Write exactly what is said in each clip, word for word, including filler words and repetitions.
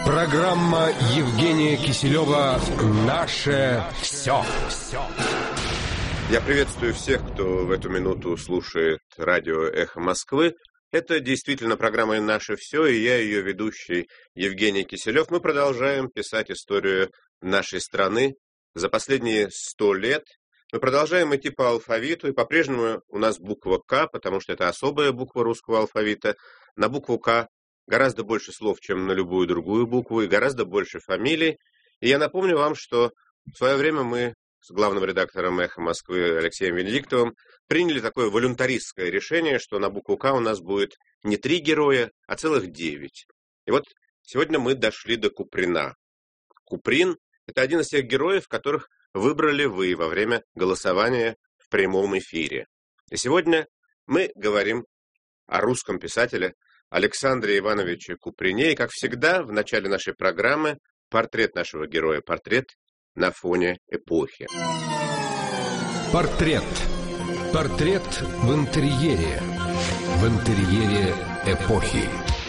Программа Евгения Киселева «Наше все». Я приветствую всех, кто в эту минуту слушает радио «Эхо Москвы». Это действительно программа «Наше все», и я, ее ведущий Евгений Киселев. Мы продолжаем писать историю нашей страны за последние сто лет. Мы продолжаем идти по алфавиту, и по-прежнему у нас буква «К», потому что это особая буква русского алфавита. На букву «К» гораздо больше слов, чем на любую другую букву, и гораздо больше фамилий. И я напомню вам, что в свое время мы с главным редактором «Эхо Москвы» Алексеем Венедиктовым приняли такое волюнтаристское решение, что на букву «К» у нас будет не три героя, а целых девять. И вот сегодня мы дошли до Куприна. Куприн – это один из тех героев, которых выбрали вы во время голосования в прямом эфире. И сегодня мы говорим о русском писателе Александре Ивановиче Куприне. И, как всегда, в начале нашей программы портрет нашего героя, портрет на фоне эпохи. Портрет. Портрет в интерьере. В интерьере эпохи.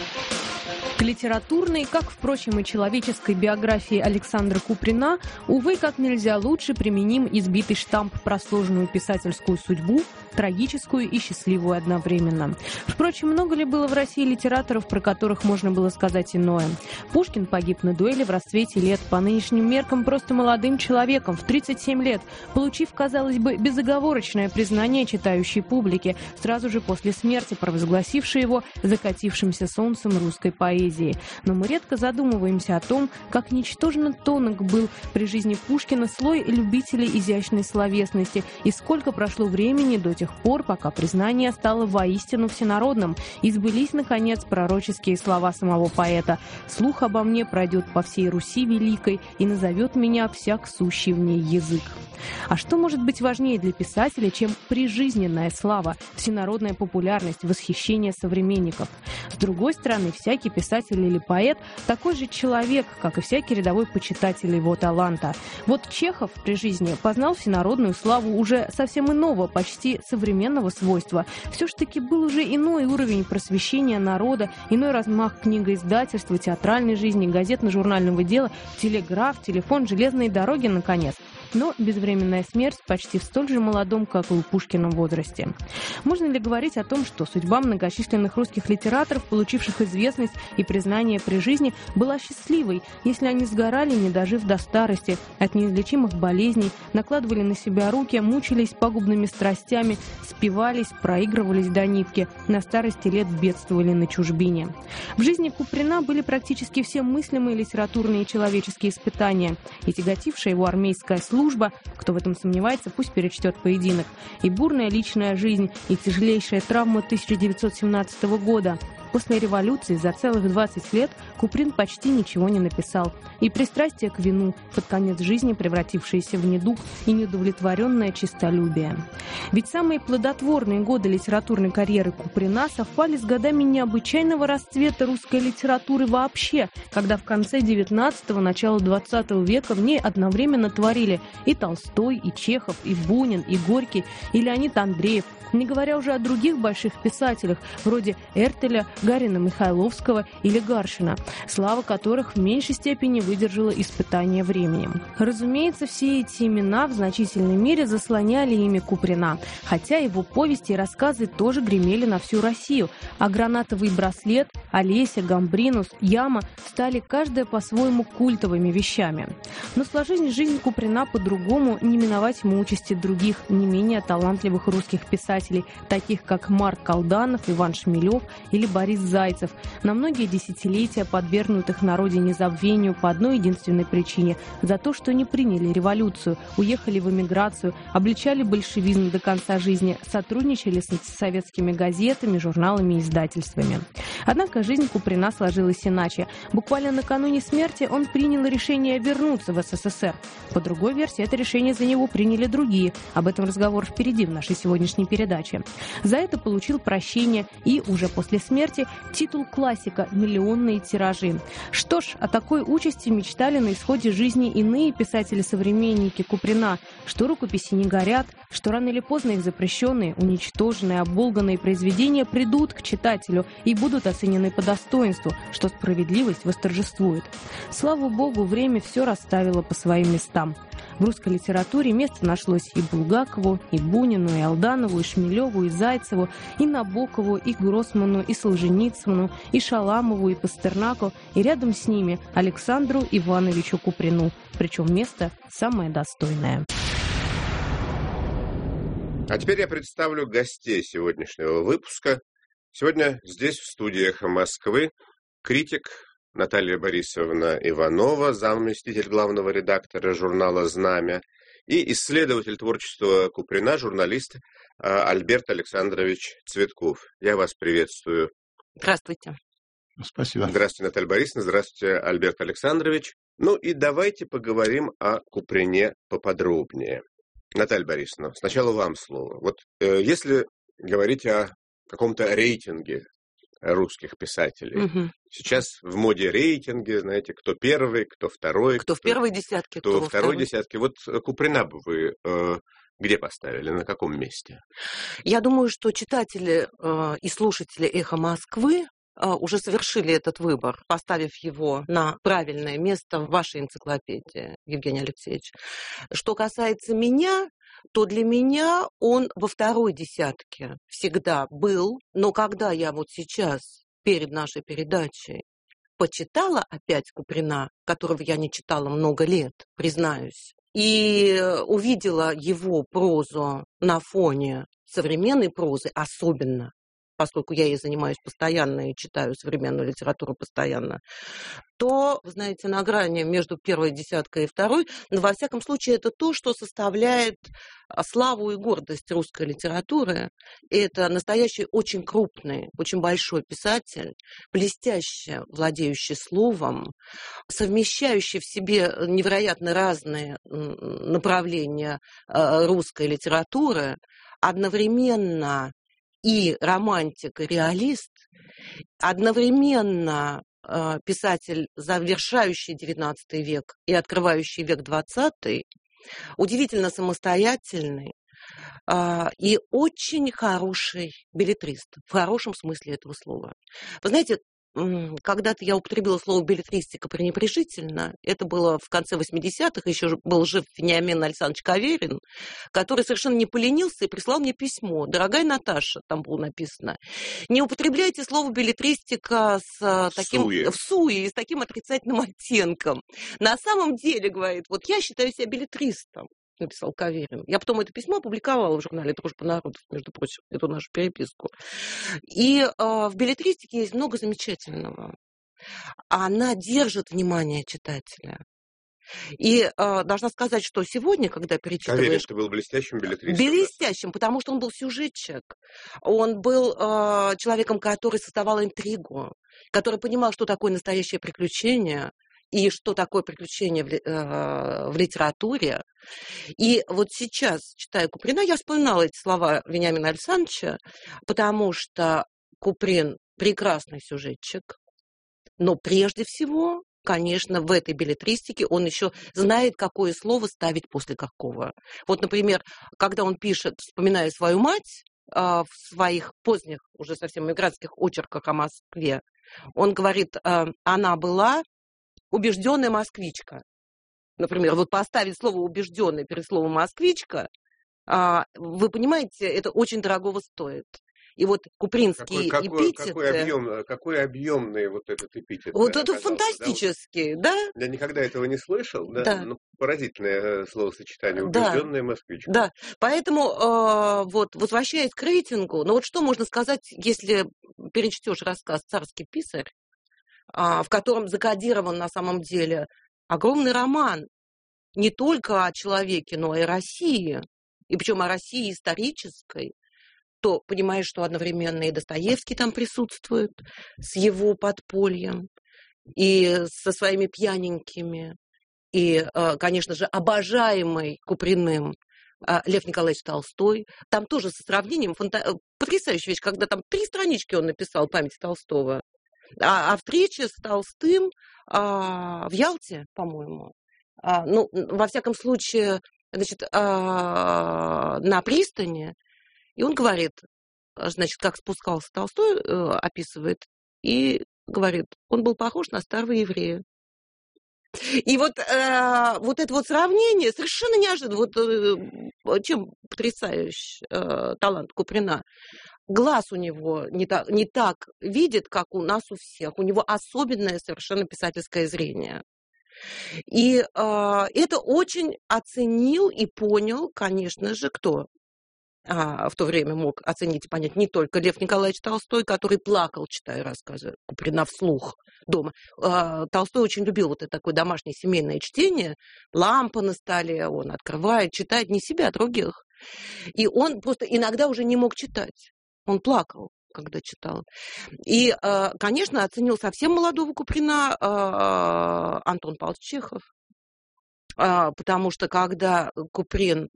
К литературной, как, впрочем, и человеческой биографии Александра Куприна, увы, как нельзя лучше применим избитый штамп про сложную писательскую судьбу, трагическую и счастливую одновременно. Впрочем, много ли было в России литераторов, про которых можно было сказать иное? Пушкин погиб на дуэли в расцвете лет, по нынешним меркам просто молодым человеком, в тридцать семь лет, получив, казалось бы, безоговорочное признание читающей публики, сразу же после смерти провозгласившей его закатившимся солнцем русской поэзии. Но мы редко задумываемся о том, как ничтожно тонок был при жизни Пушкина слой любителей изящной словесности, и сколько прошло времени до тех пор, пока признание стало воистину всенародным, и сбылись, наконец, пророческие слова самого поэта: «Слух обо мне пройдет по всей Руси великой, и назовет меня всяк сущий в ней язык». А что может быть важнее для писателя, чем прижизненная слава, всенародная популярность, восхищение современников? С другой стороны, всякий писатель или поэт такой же человек, как и всякий рядовой почитатель его таланта. Вот Чехов при жизни познал всенародную славу уже совсем иного, почти современного свойства. Все ж таки был уже иной уровень просвещения народа, иной размах книгоиздательства, театральной жизни, газетно-журнального дела, телеграф, телефон, железные дороги, наконец. Но безвременная смерть почти в столь же молодом, как и у Пушкина, возрасте. Можно ли говорить о том, что судьба многочисленных русских литераторов, получивших известность и признание при жизни, была счастливой, если они сгорали, не дожив до старости, от неизлечимых болезней, накладывали на себя руки, мучились пагубными страстями, спивались, проигрывались до нитки, на старости лет бедствовали на чужбине? В жизни Куприна были практически все мыслимые литературные и человеческие испытания, и тяготившая его армейская служба, Служба, кто в этом сомневается, пусть перечтет поединок, и бурная личная жизнь, и тяжелейшая травма тысяча девятьсот семнадцатого года. После революции за целых двадцать лет Куприн почти ничего не написал. И пристрастие к вину, под конец жизни превратившееся в недуг, и неудовлетворенное честолюбие. Ведь самые плодотворные годы литературной карьеры Куприна совпали с годами необычайного расцвета русской литературы вообще, когда в конце девятнадцатого, начало двадцатого века в ней одновременно творили и Толстой, и Чехов, и Бунин, и Горький, и Леонид Андреев, не говоря уже о других больших писателях, вроде Эртеля, Гарина Михайловского или Гаршина, слава которых в меньшей степени выдержала испытание временем. Разумеется, все эти имена в значительной мере заслоняли имя Куприна, хотя его повести и рассказы тоже гремели на всю Россию, а «Гранатовый браслет», «Олеся», «Гамбринус», «Яма» стали каждая по-своему культовыми вещами. Но сложилась жизнь Куприна по-другому, не миновать ему участи других, не менее талантливых русских писателей, таких как Марк Колданов, Иван Шмелев или Борис Зайцев, на многие десятилетия подвергнутых на родине забвению по одной единственной причине – за то, что не приняли революцию, уехали в эмиграцию, обличали большевизм до конца жизни, сотрудничали с советскими газетами, журналами и издательствами. Однако жизнь Куприна сложилась иначе. Буквально накануне смерти он принял решение вернуться в СССР. По другой версии, это решение за него приняли другие. Об этом разговор впереди в нашей сегодняшней передаче. За это получил прощение и уже после смерти печати, титул классика, миллионные тиражи. Что ж, о такой участи мечтали на исходе жизни иные писатели-современники Куприна, что рукописи не горят, что рано или поздно их запрещенные, уничтоженные, оболганные произведения придут к читателю и будут оценены по достоинству, что справедливость восторжествует. Слава Богу, время все расставило по своим местам. В русской литературе место нашлось и Булгакову, и Бунину, и Алданову, и Шмелеву, и Зайцеву, и Набокову, и Гроссману, и Солженицыну, и Шаламову, и Пастернаку, и рядом с ними Александру Ивановичу Куприну. Причем место самое достойное. А теперь я представлю гостей сегодняшнего выпуска. Сегодня здесь, в студии «Эхо Москвы», критик Наталья Борисовна Иванова, замместитель главного редактора журнала «Знамя», и исследователь творчества Куприна, журналист Альберт Александрович Цветков. Я вас приветствую. Здравствуйте. Спасибо. Здравствуйте, Наталья Борисовна. Здравствуйте, Альберт Александрович. Ну и давайте поговорим о Куприне поподробнее. Наталья Борисовна, сначала вам слово. Вот э, если говорить о каком-то рейтинге русских писателей. Угу. Сейчас в моде рейтинги, знаете, кто первый, кто второй. Кто, кто в первой десятке, кто, кто во во второй второй десятке. Вот Куприна бы вы э, где поставили, на каком месте? Я думаю, что читатели э, и слушатели «Эхо Москвы» э, уже совершили этот выбор, поставив его на правильное место в вашей энциклопедии, Евгений Алексеевич. Что касается меня, то для меня он во второй десятке всегда был. Но когда я вот сейчас, перед нашей передачей, почитала опять Куприна, которого я не читала много лет, признаюсь, и увидела его прозу на фоне современной прозы, особенно, поскольку я ей занимаюсь постоянно и читаю современную литературу постоянно, то, вы знаете, на грани между первой десяткой и второй, но во всяком случае это то, что составляет славу и гордость русской литературы. И это настоящий очень крупный, очень большой писатель, блестяще владеющий словом, совмещающий в себе невероятно разные направления русской литературы, одновременно и романтик, и реалист, одновременно э, писатель, завершающий девятнадцатый век и открывающий век двадцатый, удивительно самостоятельный э, и очень хороший беллетрист, в хорошем смысле этого слова. Вы знаете, когда-то я употребила слово «беллетристика» пренебрежительно. Это было в конце восьмидесятых, еще был жив Вениамин Александрович Каверин, который совершенно не поленился и прислал мне письмо. «Дорогая Наташа», там было написано, «не употребляйте слово «беллетристика» с таким, в суе и с таким отрицательным оттенком. На самом деле, говорит, вот я считаю себя беллетристом», написал Каверин. Я потом это письмо опубликовала в журнале «Дружба народов», между прочим, эту нашу переписку. И э, в беллетристике есть много замечательного. Она держит внимание читателя. И э, должна сказать, что сегодня, когда перечитываешь... Каверин, ты был блестящим беллетристом. Блестящим, потому что он был сюжетчик. Он был э, человеком, который создавал интригу, который понимал, что такое настоящее приключение, и что такое приключение в, э, в литературе. И вот сейчас, читая Куприна, я вспоминала эти слова Вениамина Александровича, потому что Куприн прекрасный сюжетчик, но прежде всего, конечно, в этой беллетристике он еще знает, какое слово ставить после какого. Вот, например, когда он пишет, вспоминая свою мать, э, в своих поздних, уже совсем эмигрантских очерках о Москве, он говорит, э, она была убежденная москвичка. Например, вот поставить слово «убежденный» перед словом «москвичка», вы понимаете, это очень дорогого стоит. И вот купринские какой, какой, эпитеты... Какой, объем, какой объемный вот этот эпитет. Вот это оказался, фантастический, да? да? Я никогда этого не слышал, да? Да. Ну, поразительное словосочетание, да. убежденная москвичка. Да, поэтому э, вот, возвращаясь к рейтингу, ну вот что можно сказать, если перечтешь рассказ «Царский писарь», в котором закодирован на самом деле огромный роман не только о человеке, но и о России, и причем о России исторической, то понимаешь, что одновременно и Достоевский там присутствует с его подпольем, и со своими пьяненькими, и, конечно же, обожаемый Куприным Лев Николаевич Толстой. Там тоже со сравнением фанта... потрясающая вещь, когда там три странички он написал «Память Толстого». А, а встреча с Толстым а, в Ялте, по-моему, а, ну, во всяком случае, значит, а, на пристани, и он говорит, значит, как спускался Толстой, а, описывает, и говорит, он был похож на старого еврея. И вот, э, вот это вот сравнение совершенно неожиданно. Вот э, чем потрясающий э, талант Куприна. Глаз у него не так, не так видит, как у нас у всех. У него особенное совершенно писательское зрение. И э, это очень оценил и понял, конечно же, кто а, в то время мог оценить и понять не только Лев Николаевич Толстой, который плакал, читая рассказы Куприна вслух дома. А, Толстой очень любил вот это такое домашнее семейное чтение. Лампа на столе, он открывает, читает не себя, а других. И он просто иногда уже не мог читать. Он плакал, когда читал. И, конечно, оценил совсем молодого Куприна Антон Павлович Чехов, потому что когда Куприн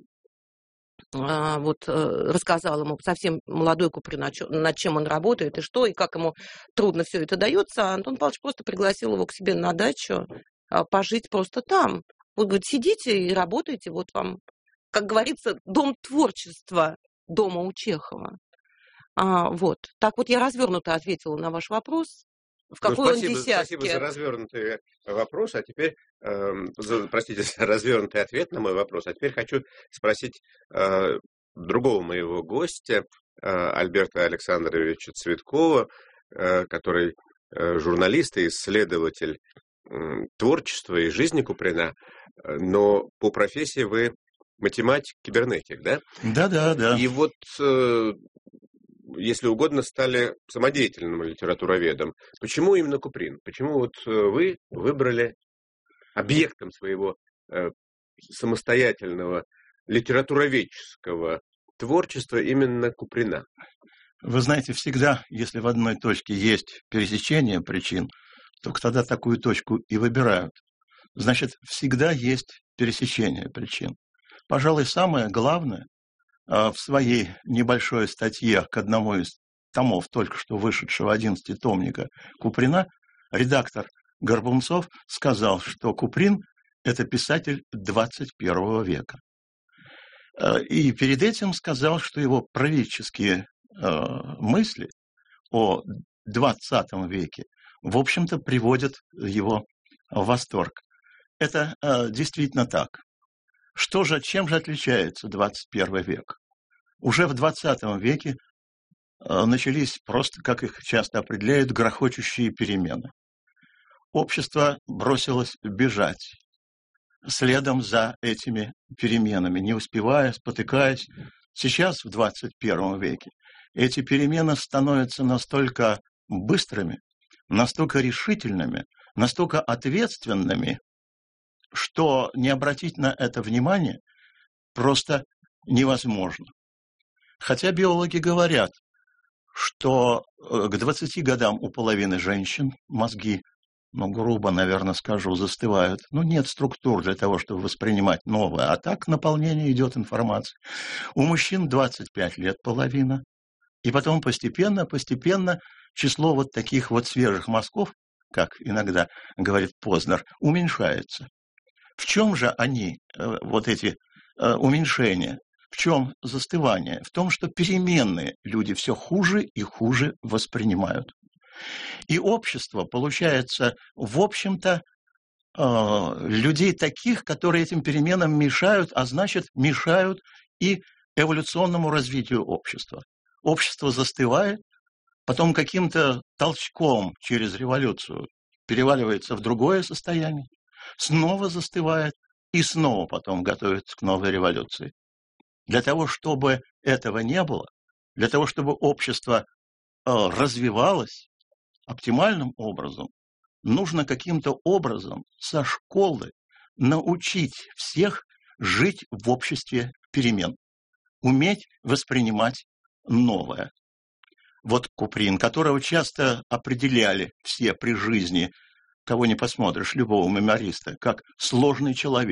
вот рассказал ему совсем молодой Куприн, над чем он работает и что, и как ему трудно все это дается, Антон Павлович просто пригласил его к себе на дачу пожить просто там. Вот говорит, сидите и работайте, вот вам, как говорится, дом творчества дома у Чехова. А, вот. Так вот я развернуто ответила на ваш вопрос. В какой ну, спасибо, он десятке? Спасибо за развернутый вопрос. А теперь, э, за, простите, за развернутый ответ на мой вопрос. А теперь хочу спросить э, другого моего гостя, э, Альберта Александровича Цветкова, э, который э, журналист и исследователь э, творчества и жизни Куприна, но по профессии вы математик-кибернетик, да? Да, да, да. И вот... Э, если угодно, стали самодеятельным литературоведом. Почему именно Куприн? Почему вот вы выбрали объектом своего э, самостоятельного литературоведческого творчества именно Куприна? Вы знаете, всегда, если в одной точке есть пересечение причин, то тогда такую точку и выбирают. Значит, всегда есть пересечение причин. Пожалуй, самое главное, в своей небольшой статье к одному из томов только что вышедшего одиннадцатитомника Куприна редактор Горбунцов сказал, что Куприн – это писатель двадцать первого века. И перед этим сказал, что его правительские мысли о двадцатом веке, в общем-то, приводят его в восторг. Это действительно так. Что же, чем же отличается двадцать первый век? Уже в двадцатом веке начались просто, как их часто определяют, грохочущие перемены. Общество бросилось бежать следом за этими переменами, не успевая, спотыкаясь. Сейчас, в двадцать первом веке, эти перемены становятся настолько быстрыми, настолько решительными, настолько ответственными, что не обратить на это внимание просто невозможно. Хотя биологи говорят, что к двадцати годам у половины женщин мозги, ну, грубо, наверное, скажу, застывают. Ну, нет структур для того, чтобы воспринимать новое. А так наполнение идет информацией. У мужчин двадцать пять лет половина. И потом постепенно, постепенно число вот таких вот свежих мозгов, как иногда говорит Познер, уменьшается. В чем же они, вот эти уменьшения? В чем застывание? В том, что переменные люди все хуже и хуже воспринимают. И общество, получается, в общем-то, людей таких, которые этим переменам мешают, а значит, мешают и эволюционному развитию общества. Общество застывает, потом каким-то толчком через революцию переваливается в другое состояние, снова застывает и снова потом готовится к новой революции. Для того, чтобы этого не было, для того, чтобы общество э, развивалось оптимальным образом, нужно каким-то образом со школы научить всех жить в обществе перемен, уметь воспринимать новое. Вот Куприн, которого часто определяли все при жизни, кого не посмотришь, любого мемориста, как сложный человек.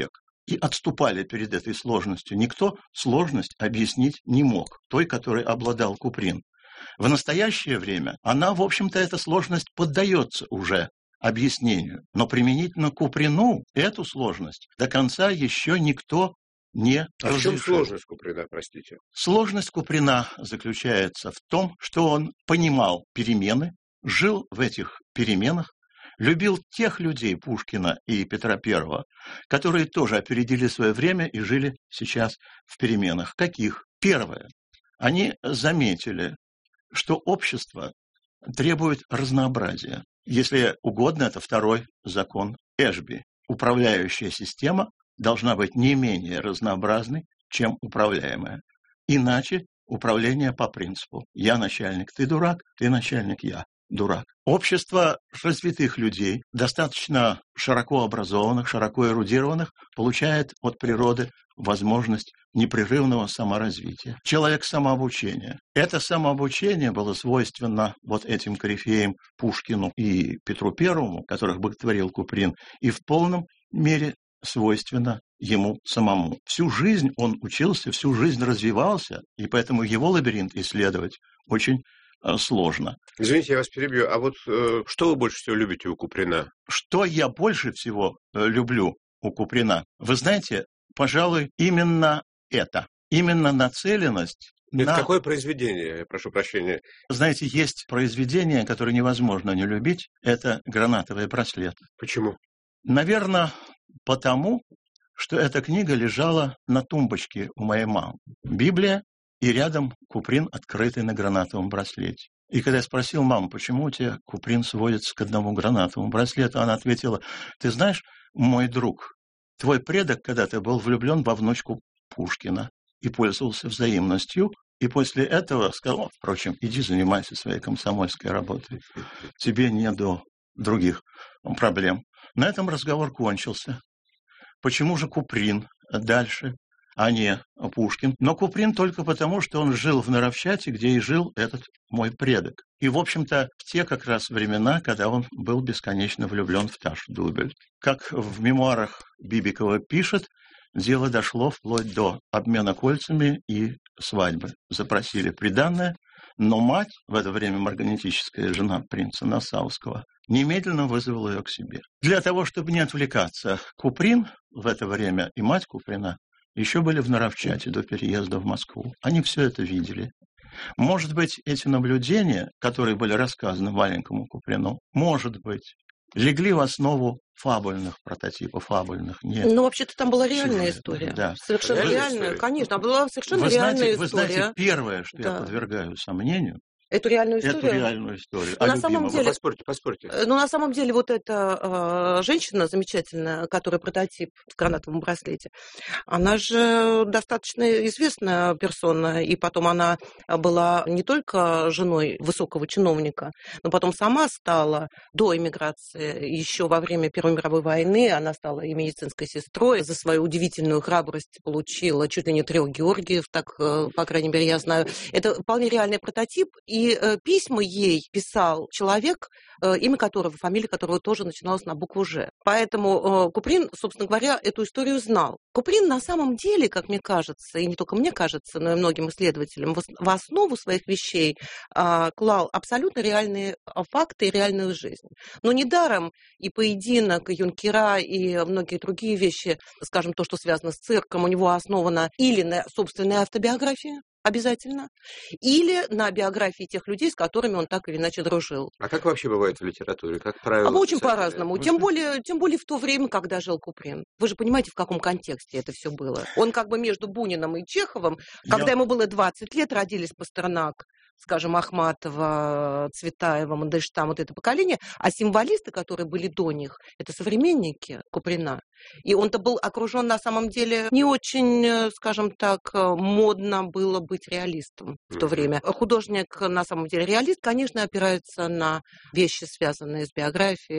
и отступали перед этой сложностью. Никто сложность объяснить не мог, той, которой обладал Куприн. В настоящее время она, в общем-то, эта сложность поддается уже объяснению. Но применительно к Куприну эту сложность до конца еще никто не А разрешил. в чем сложность Куприна, простите? Сложность Куприна заключается в том, что он понимал перемены, жил в этих переменах, любил тех людей, Пушкина и Петра Первого, которые тоже опередили свое время и жили сейчас в переменах. Каких? Первое. Они заметили, что общество требует разнообразия. Если угодно, это второй закон Эшби. Управляющая система должна быть не менее разнообразной, чем управляемая. Иначе управление по принципу «я начальник, ты дурак, ты начальник, я дурак». Общество развитых людей, достаточно широко образованных, широко эрудированных, получает от природы возможность непрерывного саморазвития. Человек самообучения. Это самообучение было свойственно вот этим корифеям Пушкину и Петру Первому, которых боготворил Куприн, и в полном мере свойственно ему самому. Всю жизнь он учился, всю жизнь развивался, и поэтому его лабиринт исследовать очень э, сложно. Извините, я вас перебью. А вот э, что вы больше всего любите у Куприна? Что я больше всего э, люблю у Куприна? Вы знаете, пожалуй, именно это. Именно нацеленность Это на... какое произведение? Я прошу прощения. Знаете, есть произведение, которое невозможно не любить. Это «Гранатовый браслет». Почему? Наверное, потому, что эта книга лежала на тумбочке у моей мамы. Библия и рядом Куприн, открытый на гранатовом браслете. И когда я спросил маму, почему у тебя Куприн сводится к одному гранатовому браслету, она ответила: ты знаешь, мой друг, твой предок когда-то был влюблен во внучку Пушкина и пользовался взаимностью, и после этого сказал: впрочем, иди занимайся своей комсомольской работой, тебе не до других проблем. На этом разговор кончился. Почему же Куприн дальше, а не Пушкин? Но Куприн только потому, что он жил в Наровчате, где и жил этот мой предок. И, в общем-то, в те как раз времена, когда он был бесконечно влюблен в Ташу Дубель. Как в мемуарах Бибикова пишет, дело дошло вплоть до обмена кольцами и свадьбы. Запросили приданное, но мать, в это время марганетическая жена принца Нассауского, немедленно вызвала ее к себе. Для того, чтобы не отвлекаться, Куприн в это время и мать Куприна еще были в Наровчате до переезда в Москву. Они все это видели. Может быть, эти наблюдения, которые были рассказаны маленькому Куприну, может быть, легли в основу фабульных прототипов, фабульных. Нет. Ну, вообще-то там была реальная Всего, история. да. Совершенно Реальная реальная, история? конечно. Там была совершенно Вы реальная знаете, история. вы знаете, первое, что Да. я подвергаю сомнению, Эту реальную историю? эту реальную историю. Но о на самом любимом. деле- Поспорьте, поспорьте. Э, Ну, на самом деле, вот эта э, женщина замечательная, которая прототип в гранатовом браслете, она же достаточно известная персона, и потом она была не только женой высокого чиновника, но потом сама стала до эмиграции, еще во время Первой мировой войны, она стала и медицинской сестрой, за свою удивительную храбрость получила чуть ли не трех Георгиев, так, э, по крайней мере, я знаю. Это вполне реальный прототип, и э, письма ей писал человек, э, имя которого, фамилия которого тоже начиналась на букву «Ж». Поэтому э, Куприн, собственно говоря, эту историю знал. Куприн на самом деле, как мне кажется, и не только мне кажется, но и многим исследователям, в ос- в основу своих вещей а, клал абсолютно реальные а, факты и реальную жизнь. Но недаром и поединок, и юнкера, и многие другие вещи, скажем, то, что связано с цирком, у него основано или на собственной автобиографии, обязательно, или на биографии тех людей, с которыми он так или иначе дружил. А как вообще бывает в литературе? Как правило, А очень писатели- по-разному. вы Тем знаете- более, тем более в то время, когда жил Куприн. Вы же понимаете, в каком контексте это все было. Он как бы между Буниным и Чеховым, когда Я- ему было двадцать лет, родились Пастернак, скажем, Ахматова, Цветаева, Мандельштам, вот это поколение, а символисты, которые были до них, это современники Куприна. И он-то был окружен на самом деле не очень, э, скажем так, э, модно было быть реалистом в то Мгм. время. Художник, на самом деле, реалист, конечно, опирается на вещи, связанные с биографиями.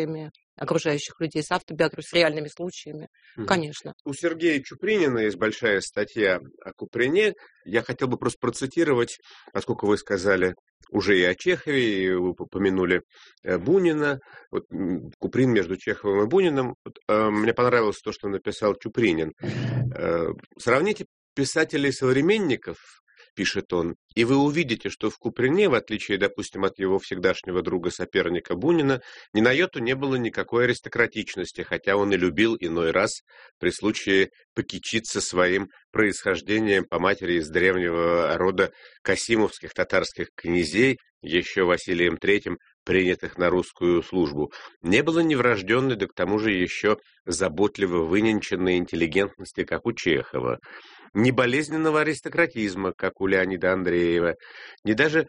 окружающих людей, с автобиографией, с реальными случаями, mm-hmm. конечно. У Сергея Чупринина есть большая статья о Куприне. Я хотел бы просто процитировать, поскольку вы сказали уже и о Чехове, и вы упомянули Бунина. Вот Куприн между Чеховым и Буниным. Вот, э, мне понравилось то, что написал Чупринин. Э, сравните писателей-современников, пишет он, и вы увидите, что в Куприне, в отличие, допустим, от его всегдашнего друга-соперника Бунина, ни на йоту не было никакой аристократичности, хотя он и любил иной раз при случае покичиться своим происхождением по матери из древнего рода касимовских татарских князей, еще Василием Третьим, принятых на русскую службу. Не было ни врожденной, да к тому же еще заботливо выненченной интеллигентности, как у Чехова, ни болезненного аристократизма, как у Леонида Андреева, ни даже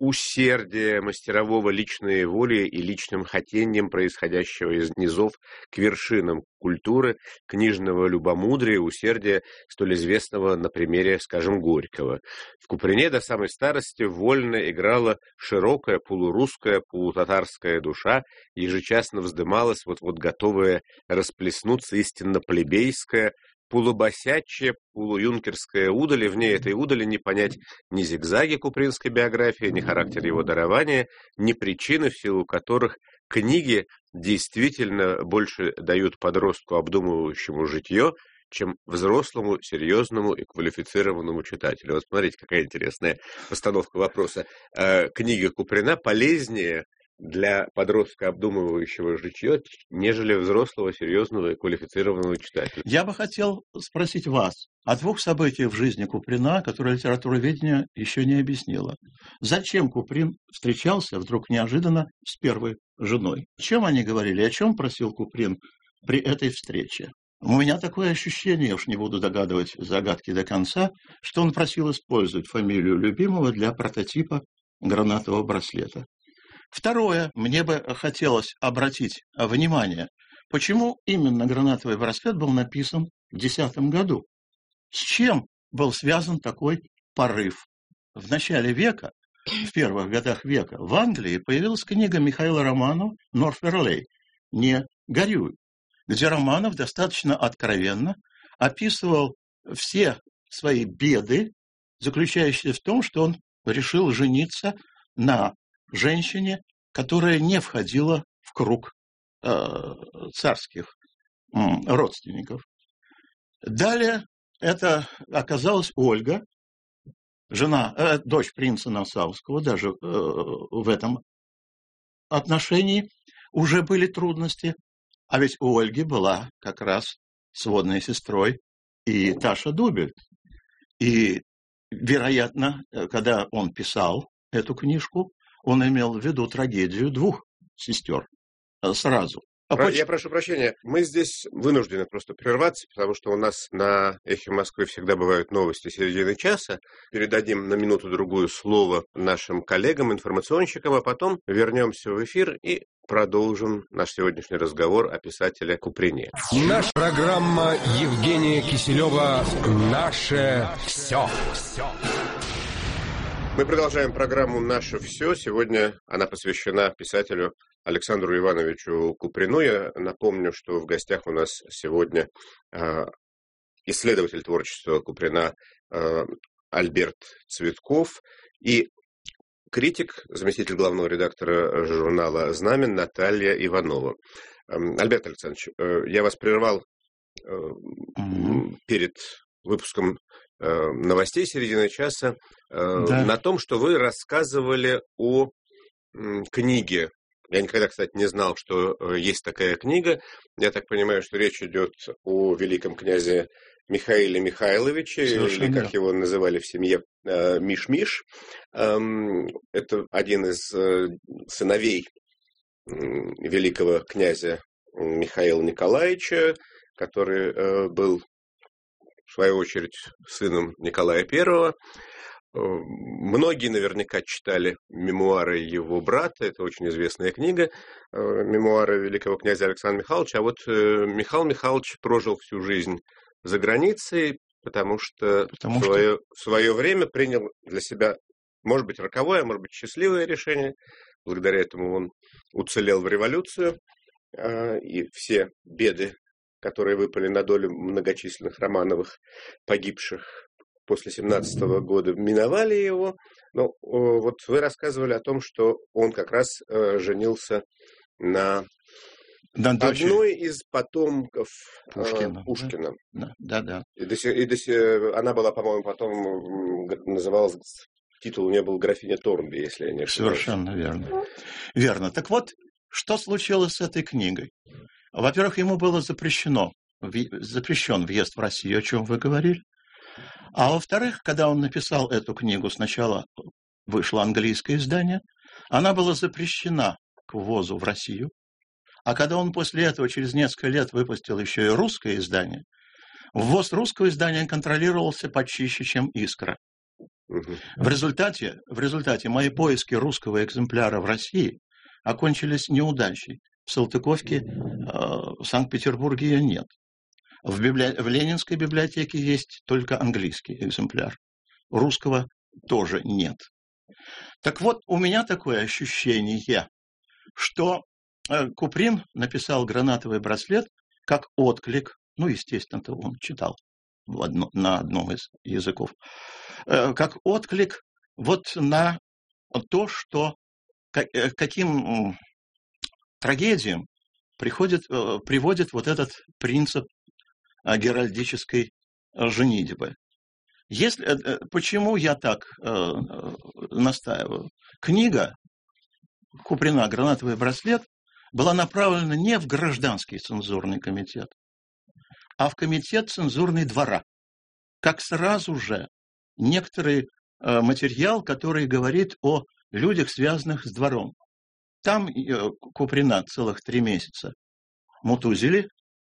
усердия мастерового личной воли и личным хотением, происходящего из низов к вершинам культуры, книжного любомудрия, усердия, столь известного на примере, скажем, Горького. В Куприне до самой старости вольно играла широкая полурусская, полутатарская душа, ежечасно вздымалась, вот-вот готовая расплеснуться истинно плебейская, полубосячья, полуюнкерская удаль, и в ней этой удали не понять ни зигзаги купринской биографии, ни характер его дарования, ни причины, в силу которых книги действительно больше дают подростку, обдумывающему житье, чем взрослому, серьезному и квалифицированному читателю. Вот смотрите, какая интересная постановка вопроса. Книга Куприна полезнее для подростка, обдумывающего житье, нежели взрослого, серьезного и квалифицированного читателя. Я бы хотел спросить вас о двух событиях в жизни Куприна, которые литературоведение еще не объяснило. Зачем Куприн встречался вдруг неожиданно с первой женой? О чем они говорили? О чем просил Куприн при этой встрече? У меня такое ощущение, я уж не буду догадывать загадки до конца, что он просил использовать фамилию любимого для прототипа гранатового браслета. Второе, мне бы хотелось обратить внимание, почему именно гранатовый браслет был написан в две тысячи десятом году. С чем был связан такой порыв? В начале века, в первых годах века, в Англии появилась книга Михаила Романова «Норферлей. Не горюй», где Романов достаточно откровенно описывал все свои беды, заключающиеся в том, что он решил жениться на женщине, которая не входила в круг э, царских э, родственников. Далее это оказалась Ольга, жена, э, дочь принца Нассауского, даже э, в этом отношении уже были трудности, а ведь у Ольги была как раз сводной сестрой и Таша Дубель. И, вероятно, когда он писал эту книжку, он имел в виду трагедию двух сестер сразу. А Про, я прошу прощения, мы здесь вынуждены просто прерваться, потому что у нас на «Эхе Москвы» всегда бывают новости середины часа. Передадим на минуту-другую слово нашим коллегам, информационщикам, а потом вернемся в эфир и продолжим наш сегодняшний разговор о писателе Куприне. Наша программа Евгения Киселева «Наше все». Мы продолжаем программу «Наше все». Сегодня она посвящена писателю Александру Ивановичу Куприну. Я напомню, что в гостях у нас сегодня э, исследователь творчества Куприна э, Альберт Цветков и критик, заместитель главного редактора журнала «Знамен» Наталья Иванова. Э, Альберт Александрович, э, я вас прервал э, mm-hmm. перед выпуском новостей середины часа да. на том, что вы рассказывали о книге. Я никогда, кстати, не знал, что есть такая книга. Я так понимаю, что речь идет о великом князе Михаиле Михайловиче, Совершенно. Или как его называли в семье, Миш-Миш. Это один из сыновей великого князя Михаила Николаевича, который был в свою очередь, сыном Николая Первого. Многие наверняка читали мемуары его брата, это очень известная книга, мемуары великого князя Александра Михайловича. А вот Михаил Михайлович прожил всю жизнь за границей, потому что, потому в, свое, что... в свое время принял для себя, может быть, роковое, а может быть, счастливое решение. Благодаря этому он уцелел в революцию. и все беды, которые выпали на долю многочисленных Романовых погибших после семнадцатого года, миновали его. Но вот вы рассказывали о том, что он как раз женился на одной из потомков Пушкина. Пушкина. Да, да. да. И до сих, и до сих, она была, по-моему, потом называлась, титул у нее был графиня Торнби, если я не ошибаюсь. Совершенно верно. Верно. Так вот, что случилось с этой книгой? Во-первых, ему было запрещено, запрещен въезд в Россию, о чем вы говорили. А во-вторых, когда он написал эту книгу, сначала вышло английское издание, она была запрещена к ввозу в Россию. А когда он после этого через несколько лет выпустил еще и русское издание, ввоз русского издания контролировался почище, чем «Искра». Угу. В результате, в результате мои поиски русского экземпляра в России окончились неудачей. В Салтыковке, э, в Санкт-Петербурге ее нет. В, библи... в Ленинской библиотеке есть только английский экземпляр. Русского тоже нет. Так вот, у меня такое ощущение, что Куприн написал «Гранатовый браслет» как отклик, ну, естественно-то он читал в одно, на одном из языков, как отклик вот на то, что каким трагедиям приходит, приводит вот этот принцип геральдической женитьбы. Если, почему я так настаиваю? Книга Куприна «Гранатовый браслет» была направлена не в гражданский цензурный комитет, а в комитет цензурный двора, как сразу же некоторый э, материал, который говорит о людях, связанных с двором. Там э, Куприна целых три месяца мутузили,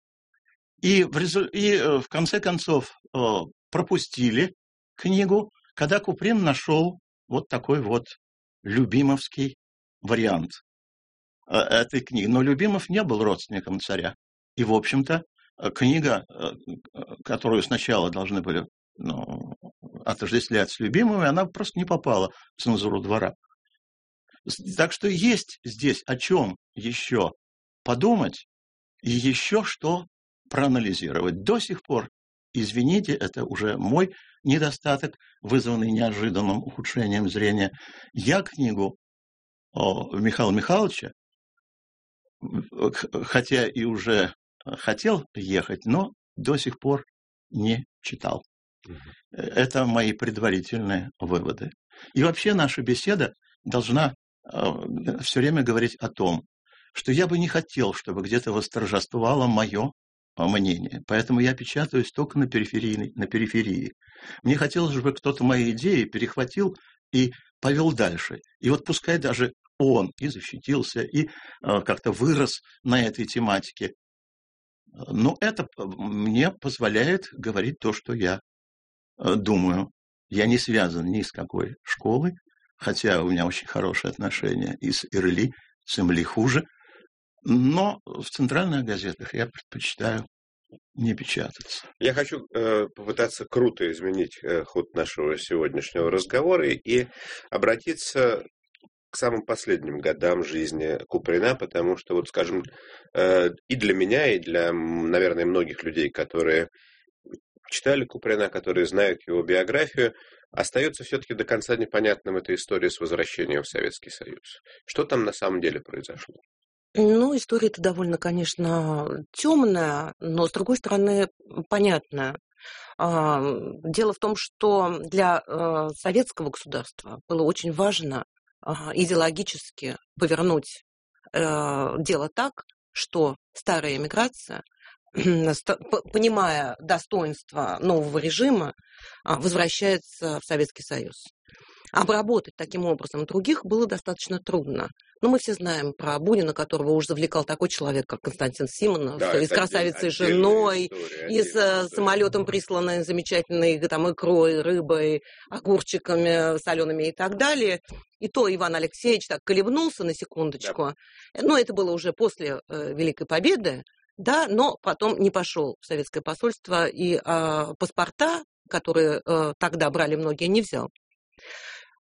и в, резу... и, э, в конце концов э, пропустили книгу, когда Куприн нашел вот такой вот любимовский вариант этой книги. Но Любимов не был родственником царя. И, в общем-то, книга, которую сначала должны были ну, отождествлять с Любимовой, она просто не попала в цензуру двора. Так что есть здесь о чем еще подумать и еще что проанализировать. До сих пор, извините, это уже мой недостаток, вызванный неожиданным ухудшением зрения. Я книгу Михаила Михайловича, хотя и уже хотел ехать, но до сих пор не читал. Это мои предварительные выводы. И вообще наша беседа должна все время говорить о том, что я бы не хотел, чтобы где-то восторжествовало мое мнение. Поэтому я печатаюсь только на периферии. На периферии. Мне хотелось, чтобы кто-то мои идеи перехватил и повел дальше. И вот пускай даже он и защитился, и э, как-то вырос на этой тематике. Но это мне позволяет говорить то, что я э, думаю. Я не связан ни с какой школой, хотя у меня очень хорошие отношения и с ИРЛИ, с МЛИ хуже. Но в центральных газетах я предпочитаю не печататься. Я хочу э, попытаться круто изменить э, ход нашего сегодняшнего разговора и обратиться к самым последним годам жизни Куприна, потому что, вот, скажем, э, и для меня, и для, наверное, многих людей, которые читали Куприна, которые знают его биографию, остается все-таки до конца непонятным эта история с возвращением в Советский Союз. Что там на самом деле произошло? Ну, история-то довольно, конечно, темная, но, с другой стороны, понятная. Дело в том, что для советского государства было очень важно идеологически повернуть дело так, что старая эмиграция, понимая достоинство нового режима, возвращается в Советский Союз. Обработать таким образом других было достаточно трудно. Но мы все знаем про Бунина, которого уж завлекал такой человек, как Константин Симонов, да, и с красавицей женой, история, и с самолетом, присланной замечательной там, икрой, рыбой, огурчиками солеными и так далее. И то Иван Алексеевич так колебнулся на секундочку. Да. Но это было уже после э, Великой Победы, да, но потом не пошел в советское посольство, и э, паспорта, которые э, тогда брали многие, не взял.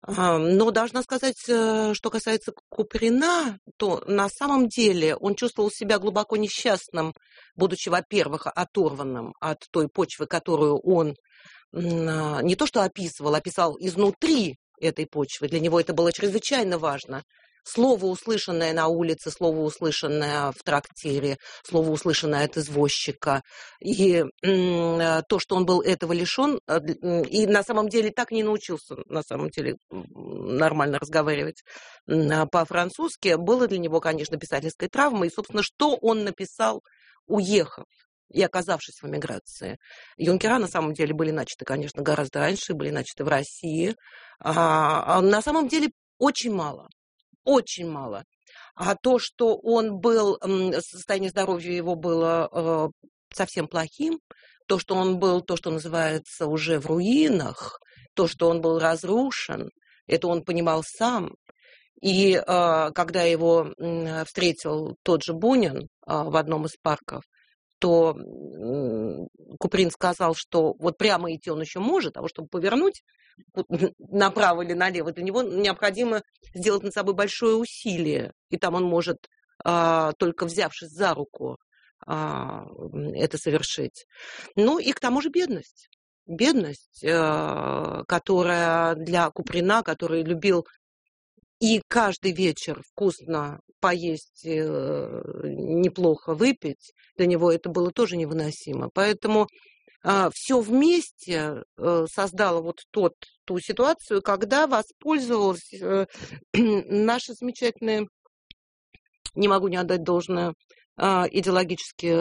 Но должна сказать, что касается Куприна, то на самом деле он чувствовал себя глубоко несчастным, будучи, во-первых, оторванным от той почвы, которую он не то что описывал, а писал изнутри этой почвы. Для него это было чрезвычайно важно. Слово, услышанное на улице, слово, услышанное в трактире, слово, услышанное от извозчика. И то, что он был этого лишен, и на самом деле так не научился, на самом деле, нормально разговаривать по-французски, было для него, конечно, писательской травмой. И, собственно, что он написал, уехав и оказавшись в эмиграции. Юнкера, на самом деле, были начаты, конечно, гораздо раньше, были начаты в России. А, на самом деле, очень мало. Очень мало. А то, что он был, состояние здоровья его было э, совсем плохим, то, что он был, то, что называется, уже в руинах, то, что он был разрушен, это он понимал сам. И э, когда его э, встретил тот же Бунин э, в одном из парков, то Куприн сказал, что вот прямо идти он еще может, а вот чтобы повернуть направо или налево, для него необходимо сделать над собой большое усилие. И там он может, а, только взявшись за руку, а, это совершить. Ну и к тому же бедность. Бедность, а, которая для Куприна, который любил и каждый вечер вкусно поесть, неплохо выпить, для него это было тоже невыносимо. Поэтому э, все вместе э, создало вот тот, ту ситуацию, когда воспользовалась э, наши замечательные, не могу не отдать должное, э, идеологические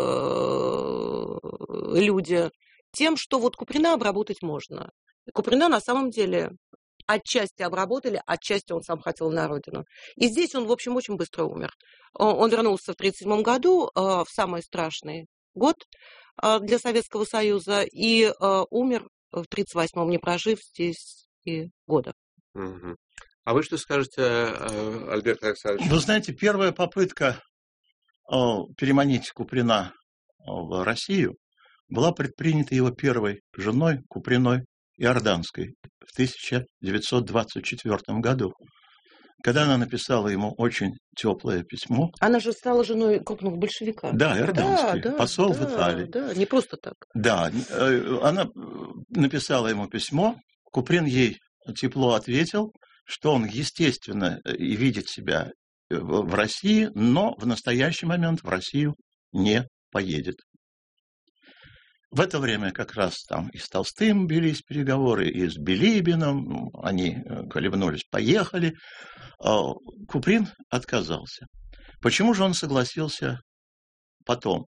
э, люди, тем, что вот Куприна обработать можно. Куприна на самом деле отчасти обработали, отчасти он сам хотел на родину. И здесь он, в общем, очень быстро умер. Он вернулся в тридцать седьмом году, в самый страшный год для Советского Союза, и умер в тридцать восьмом, не прожив здесь и года. Угу. А вы что скажете, Альберт Александрович? Вы знаете, первая попытка переманить Куприна в Россию была предпринята его первой женой Куприной Иорданской в тысяча девятьсот двадцать четвёртом году, когда она написала ему очень теплое письмо. Она же стала женой крупного большевика. Да, Иорданский, да, посол да, в Италии. Да, не просто так. Да, она написала ему письмо, Куприн ей тепло ответил, что он, естественно, и видит себя в России, но в настоящий момент в Россию не поедет. В это время как раз там и с Толстым велись переговоры, и с Билибиным, они колебнулись, поехали. Куприн отказался. Почему же он согласился потом?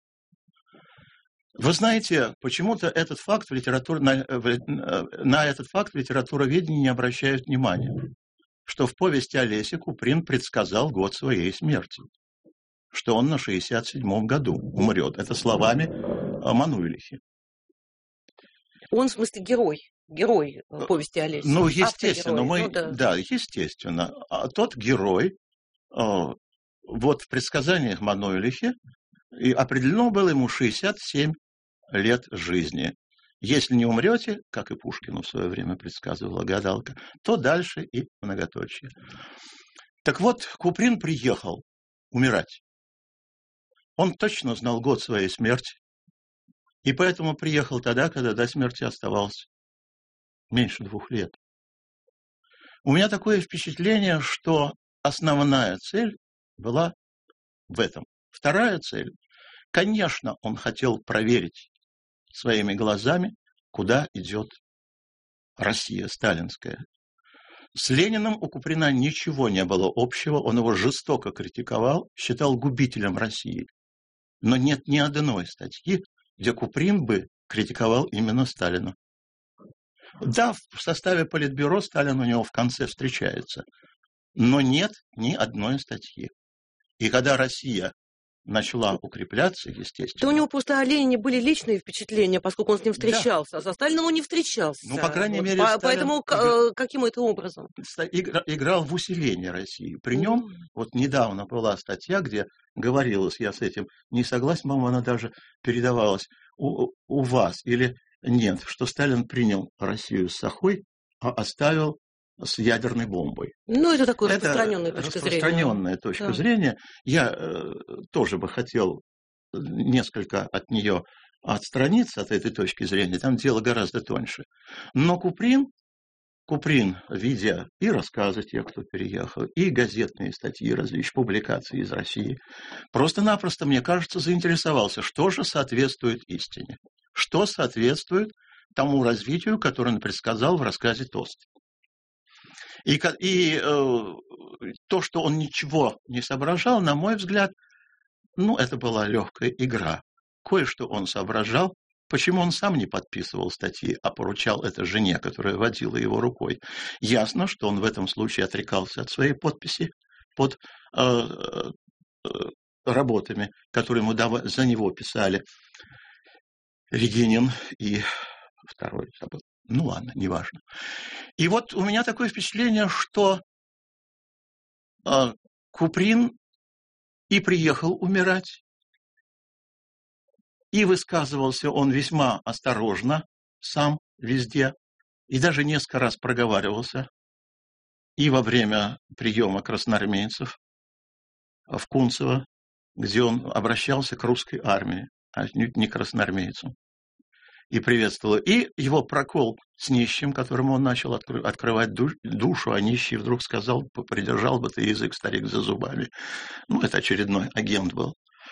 Вы знаете, почему-то этот факт в литературе, на, на этот факт в литературоведении не обращают внимания, что в повести Олеся Куприн предсказал год своей смерти, что он на шестьдесят седьмом году умрет. Это словами Мануйлихи. Он, в смысле, герой, герой повести Олеся. Ну, естественно, мы, ну, да. да, естественно. А тот герой, вот в предсказаниях Мануйлихи, и определено было ему шестьдесят семь лет жизни. Если не умрете, как и Пушкину в свое время предсказывала гадалка, то дальше и многоточие. Так вот, Куприн приехал умирать. Он точно знал год своей смерти. И поэтому приехал тогда, когда до смерти оставалось меньше двух лет. У меня такое впечатление, что основная цель была в этом. Вторая цель, конечно, он хотел проверить своими глазами, куда идет Россия сталинская. С Лениным у Куприна ничего не было общего, он его жестоко критиковал, считал губителем России. Но нет ни одной статьи, где Куприн бы критиковал именно Сталина. Да, в составе Политбюро Сталин у него в конце встречается, но нет ни одной статьи. И когда Россия начала укрепляться, естественно... Да у него просто о Ленине были личные впечатления, поскольку он с ним встречался, да. А со Сталином он не встречался. Ну, по крайней вот, мере, по, Сталин Поэтому игр... каким это образом? Играл в усиление России. При нем, mm. вот недавно была статья, где говорилось, я с этим не согласен, по-моему, она даже передавалась у, у вас или нет, что Сталин принял Россию с сахой, а оставил с ядерной бомбой. Ну, это такая распространенная точка зрения. Распространенная точка да. зрения. Я э, тоже бы хотел несколько от нее отстраниться, от этой точки зрения. Там дело гораздо тоньше. Но Куприн, Куприн, видя и рассказы тех, кто переехал, и газетные статьи, различные публикации из России, просто-напросто, мне кажется, заинтересовался, что же соответствует истине, что соответствует тому развитию, которое он предсказал в рассказе «Тост». И, и э, то, что он ничего не соображал, на мой взгляд, ну, это была легкая игра. Кое-что он соображал. Почему он сам не подписывал статьи, а поручал это жене, которая водила его рукой? Ясно, что он в этом случае отрекался от своей подписи под э, э, работами, которые ему за него писали Регинин и второй забыл. Ну ладно, неважно. И вот у меня такое впечатление, что э, Куприн и приехал умирать, и высказывался он весьма осторожно, сам, везде, и даже несколько раз проговаривался и во время приема красноармейцев в Кунцево, где он обращался к русской армии, а не к красноармейцам, и приветствовал. И его прокол с нищим, которому он начал откры- открывать душ- душу, а нищий вдруг сказал: «Придержал бы ты язык, старик, за зубами». Ну, это очередной агент был.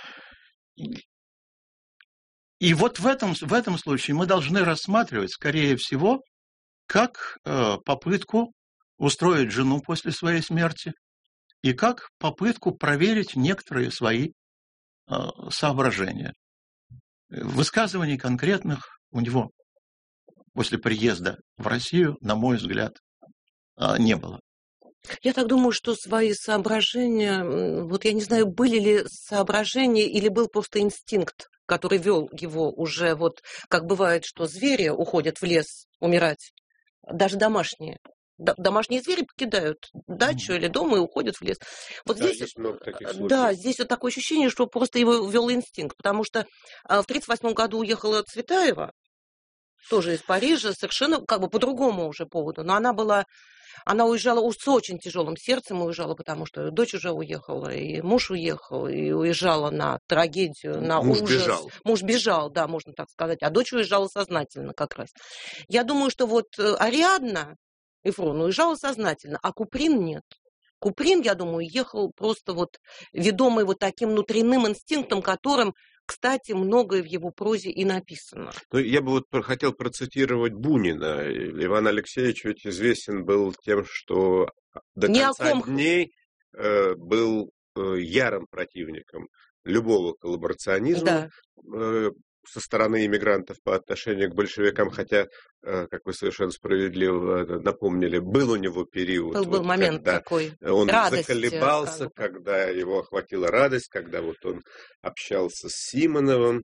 И вот в этом, в этом случае мы должны рассматривать, скорее всего, как э, попытку устроить жену после своей смерти и как попытку проверить некоторые свои э, соображения. Высказываний конкретных у него после приезда в Россию, на мой взгляд, э, не было. Я так думаю, что свои соображения, вот я не знаю, были ли соображения или был просто инстинкт, который вел его уже, вот как бывает, что звери уходят в лес умирать, даже домашние. Домашние звери покидают дачу или дом и уходят в лес. Вот да, здесь, да, здесь вот такое ощущение, что просто его вел инстинкт, потому что в тридцать восьмом году уехала Цветаева, тоже из Парижа, совершенно как бы по другому уже поводу, но она была... Она уезжала с очень тяжелым сердцем, уезжала, потому что дочь уже уехала, и муж уехал, и уезжала на трагедию, на муж ужас. Бежал. Муж бежал, да, можно так сказать, а дочь уезжала сознательно как раз. Я думаю, что вот Ариадна Эфрон уезжала сознательно, а Куприн нет. Куприн, я думаю, ехал просто вот ведомый вот таким внутренним инстинктом, которым, кстати, многое в его прозе и написано. Ну, я бы вот хотел процитировать Бунина. Иван Алексеевич ведь известен был тем, что до Ни конца ком... дней э, был э, ярым противником любого коллаборационизма. Да. Э, со стороны иммигрантов по отношению к большевикам, хотя, как вы совершенно справедливо напомнили, был у него период, был, был вот, момент когда такой он радости, заколебался, когда его охватила радость, когда вот он общался с Симоновым,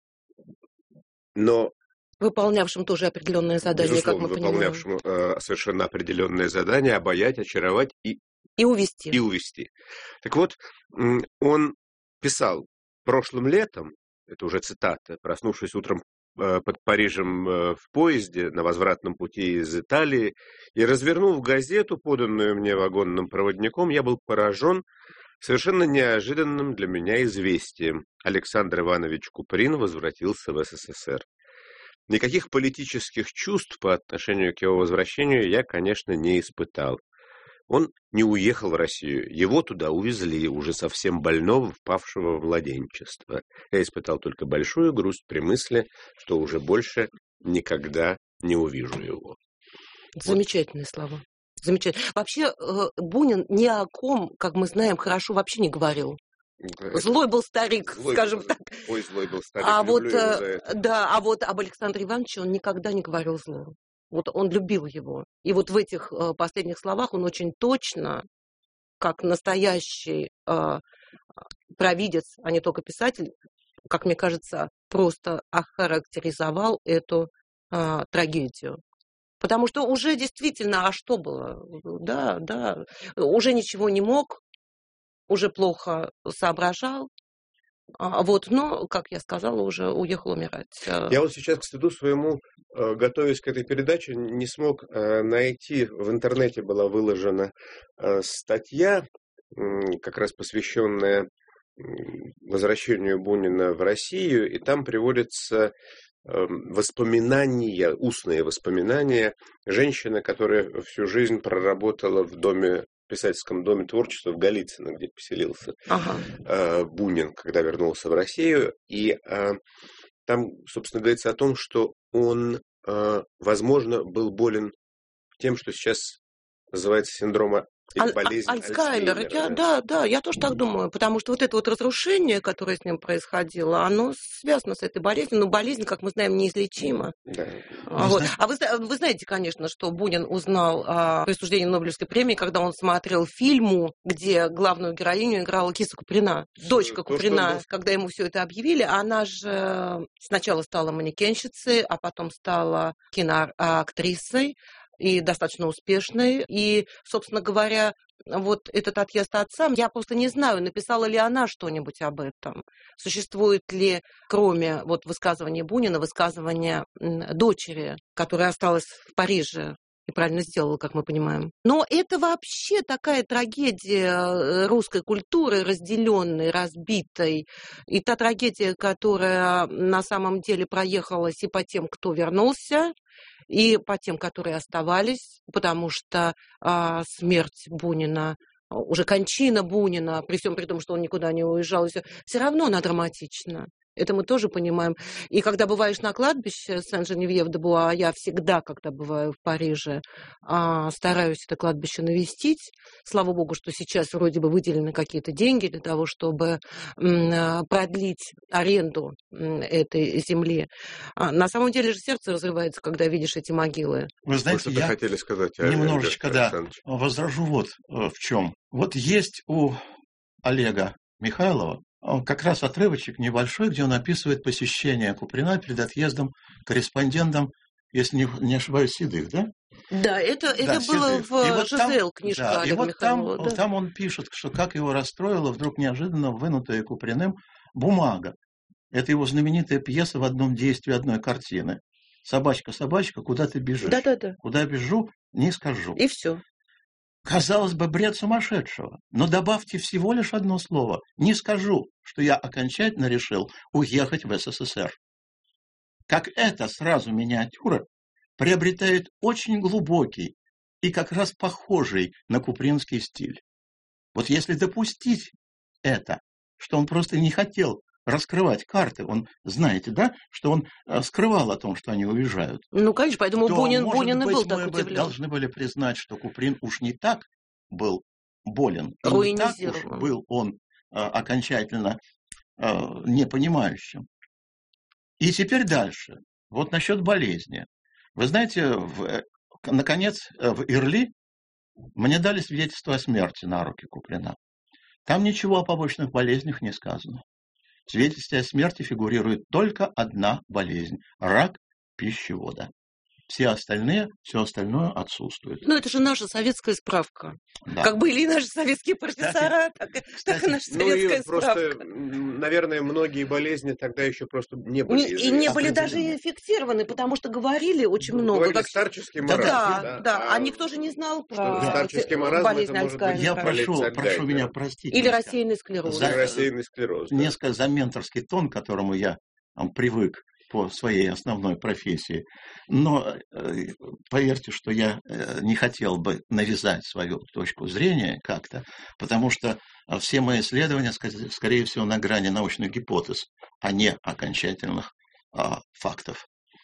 но выполнявшим тоже определенное задание, безусловно, как мы выполнявшим понимаем. совершенно определенное задание — обаять, очаровать и, и увести. И увести. Так вот, он писал прошлым летом, это уже цитата, проснувшись утром под Парижем в поезде на возвратном пути из Италии и развернув газету, поданную мне вагонным проводником, я был поражен совершенно неожиданным для меня известием. Александр Иванович Куприн возвратился в СССР. Никаких политических чувств по отношению к его возвращению я, конечно, не испытал. Он не уехал в Россию, его туда увезли, уже совсем больного, впавшего в младенчество. Я испытал только большую грусть при мысли, что уже больше никогда не увижу его. Замечательные вот. Слова. Замечательно. Вообще, Бунин ни о ком, как мы знаем, хорошо вообще не говорил. Злой был старик, злой скажем был, так. Ой, злой был старик, а люблю вот, его за это. Да, а вот об Александре Ивановиче он никогда не говорил зло. Вот он любил его. И вот в этих э, последних словах он очень точно, как настоящий э, провидец, а не только писатель, как мне кажется, просто охарактеризовал эту э, трагедию. Потому что уже действительно, а что было? Да, да, уже ничего не мог, уже плохо соображал, А, вот, но, как я сказала, уже уехал умирать. Я вот сейчас, к стыду своему, э, готовясь к этой передаче, не смог э, найти. В интернете была выложена э, статья, м, как раз посвященная м, возвращению Бунина в Россию, и там приводятся э, воспоминания, устные воспоминания женщины, которая всю жизнь проработала в доме, писательском доме творчества в Голицыно, где поселился Ага. э, Бунин, когда вернулся в Россию. И э, там, собственно, говорится о том, что он, э, возможно, был болен тем, что сейчас называется синдром или Аль- болезнь Альцгеймер, Альцгеймера. я- да. да, да, я тоже так думаю, потому что вот это вот разрушение, которое с ним происходило, оно связано с этой болезнью, но болезнь, как мы знаем, неизлечима. Да. А, Вы вот. знаете- А вы, зна- вы знаете, конечно, что Бунин узнал о присуждении Нобелевской премии, когда он смотрел фильму, где главную героиню играла Киса Куприна, дочка То, что Куприна. был- Когда ему все это объявили, она же сначала стала манекенщицей, а потом стала киноактрисой и достаточно успешной. И, собственно говоря, вот этот отъезд отца, я просто не знаю, написала ли она что-нибудь об этом. Существует ли, кроме вот высказывания Бунина, высказывания м, дочери, которая осталась в Париже и правильно сделала, как мы понимаем. Но это вообще такая трагедия э, русской культуры, разделенной, разбитой. И та трагедия, которая на самом деле проехалась и по тем, кто вернулся, и по тем, которые оставались, потому что а, смерть Бунина, а, уже кончина Бунина, при всем при том, что он никуда не уезжал, все равно она драматична. Это мы тоже понимаем. И когда бываешь на кладбище Сен-Женевьев-де-Буа, я всегда, когда бываю в Париже, а, стараюсь это кладбище навестить. Слава богу, что сейчас вроде бы выделены какие-то деньги для того, чтобы м, продлить аренду м, этой земли. А, на самом деле же сердце разрывается, когда видишь эти могилы. Вы Вы знаете, что-то я хотели сказать, а, немножечко, Альберт да, Александрович? возражу вот э, в чем. Вот есть у Олега Михайлова э, как раз отрывочек небольшой, где он описывает посещение Куприна перед отъездом корреспондентом, если не, не ошибаюсь, Седых, да? Да, это, Да, это было Седых. в И вот там- Жизел, книжка да, и Олега вот там, Михайлова. Да. там он пишет, что как его расстроила вдруг неожиданно вынутая Куприным бумага. Это его знаменитая пьеса в одном действии одной картины. «Собачка, собачка, куда ты бежишь?» Да-да-да. Куда бежу, не скажу. И все. Казалось бы, бред сумасшедшего. Но добавьте всего лишь одно слово. Не скажу, что я окончательно решил уехать в СССР. Как эта сразу миниатюра приобретает очень глубокий и как раз похожий на купринский стиль. Вот если допустить это, что он просто не хотел раскрывать карты, он, знаете, да, что он э, скрывал о том, что они уезжают, Ну, конечно, поэтому то, Бунин, может Бунин и быть, был мы так бы удивлен. должны были признать, что Куприн уж не так был болен, и не так уж Руинизирован. был он э, окончательно э, непонимающим. И теперь дальше. Вот насчет болезни. Вы знаете, в, э, к- наконец, э, в Ирли мне дали свидетельство о смерти на руки Куприна. Там ничего о побочных болезнях не сказано. В свидетельстве о смерти фигурирует только одна болезнь – рак пищевода. Все остальные, все остальное отсутствует. Ну, это же наша советская справка. Да. Как были и наши советские профессора, так, и- так кстати, и наша Ну советская и просто, справка. м, наверное, многие болезни тогда еще просто не были Не- и не известны. были даже Определенно. и фиксированы, потому что говорили очень много. Говорили как- старческий Да, маразм. Да, да, а а никто же не знал что про старческий те- маразм, болезнь это может быть Альцгеймера. Я болезнь прошу, Альцгеймера. прошу меня простить. Или несколько. рассеянный склероз. За- Или рассеянный склероз. да. Несколько за менторский тон, к которому я там, привык по своей основной профессии. Но э, поверьте, что я э, не хотел бы навязать свою точку зрения как-то, потому что э, все мои исследования, ска- скорее всего, на грани научных гипотез, а не окончательных а, фактов.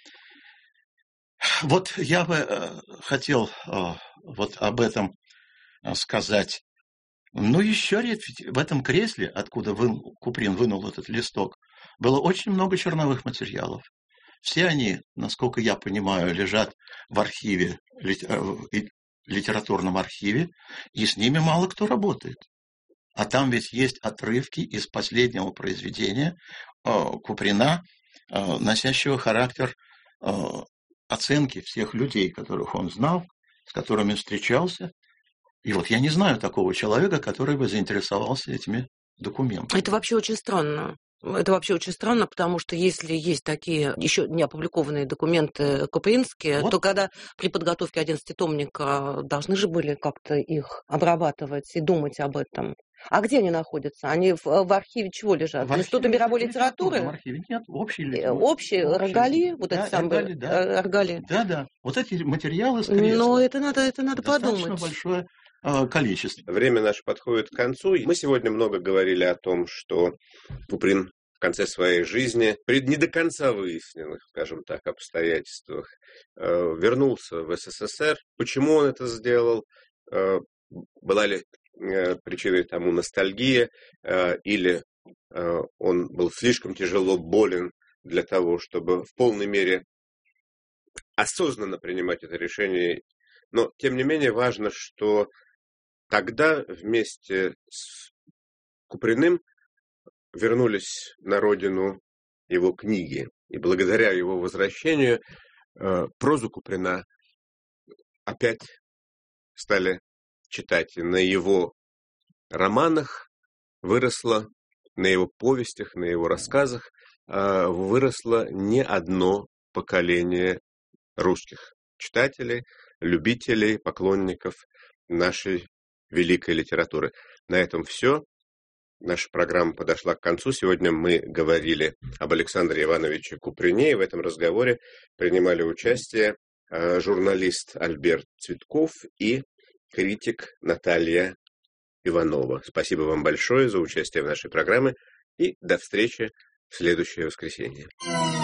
Вот я бы э, хотел э, вот об этом э, сказать. Ну, еще ведь в этом кресле, откуда вынул- Куприн вынул этот листок, было очень много черновых материалов. Все они, насколько я понимаю, лежат в архиве, лит- э, в и- литературном архиве, и с ними мало кто работает. А там ведь есть отрывки из последнего произведения э, Куприна, э, носящего характер э, оценки всех людей, которых он знал, с которыми встречался. И вот я не знаю такого человека, который бы заинтересовался этими документами. Это вообще очень странно. Это вообще очень странно, потому что если есть такие еще не опубликованные документы купринские, вот. То когда при подготовке одиннадцатитомника должны же были как-то их обрабатывать и думать об этом. А где они находятся? Они в, в архиве чего лежат? В Институте мировой литературы? В архиве нет, общий. Общий, Рогали, вот да, эти самые да. Рогали. Да, да. Вот эти материалы, скорее. Но это надо, это надо достаточно подумать. большое э, количество. Время наше подходит к концу. Мы сегодня много говорили о том, что Куприн в конце своей жизни, при не до конца выясненных, скажем так, обстоятельствах, э, вернулся в СССР. Почему он это сделал? Э, была ли э, причиной тому ностальгия? Э, или э, он был слишком тяжело болен для того, чтобы в полной мере осознанно принимать это решение? Но, тем не менее, важно, что тогда вместе с Куприным вернулись на родину его книги. И благодаря его возвращению э, прозу Куприна опять стали читать. И на его романах выросло, на его повестях, на его рассказах э, выросло не одно поколение русских читателей, любителей, поклонников нашей великой литературы. На этом все. Наша программа подошла к концу. Сегодня мы говорили об Александре Ивановиче Куприне, и в этом разговоре принимали участие журналист Альберт Цветков и критик Наталья Иванова. Спасибо вам большое за участие в нашей программе, и до встречи в следующее воскресенье.